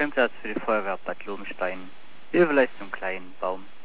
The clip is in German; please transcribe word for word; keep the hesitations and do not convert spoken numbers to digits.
Campingplatz für die Feuerwehr Bad Lobenstein. Hilfe leistet zum kleinen Baum.